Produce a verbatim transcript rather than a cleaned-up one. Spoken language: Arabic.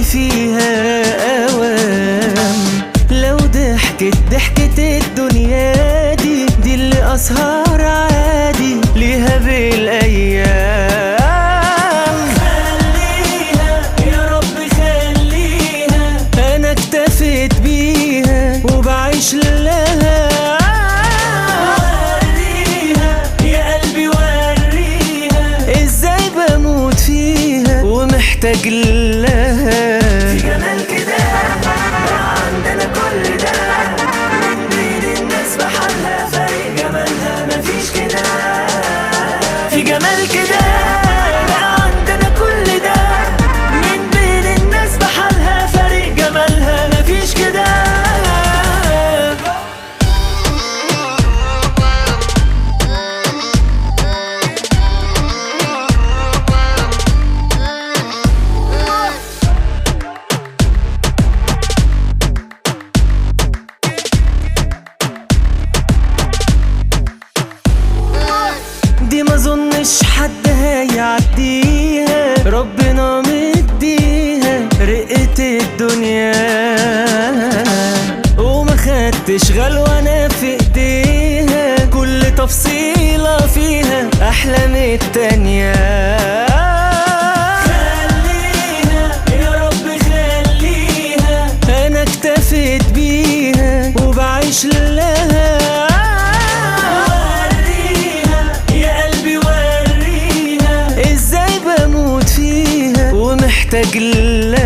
فيها أوام. لو ضحكت ضحكة الدنيا دي دي اللي أسهر عادي ليها بالأيام. خليها يا رب خليها، أنا اكتفيت بيها وبعيش لها. وريها يا قلبي وريها ازاي بموت فيها ومحتاج لها. في جمال كده عندنا كل ده، من بين الناس بحالها فرق جمالها مفيش كده. في جمال كده عندنا كل ده، من بين الناس بحالها فرق جمالها مفيش كده. دي ما ظنش حد هيعديها، ربنا مديها رقة الدنيا وما خدتش غلوانة في ايديها، كل تفصيلة فيها احلى من التانية. خليها يا رب خليها، انا اكتفيت بيها وبعيش لها. محتاج لها.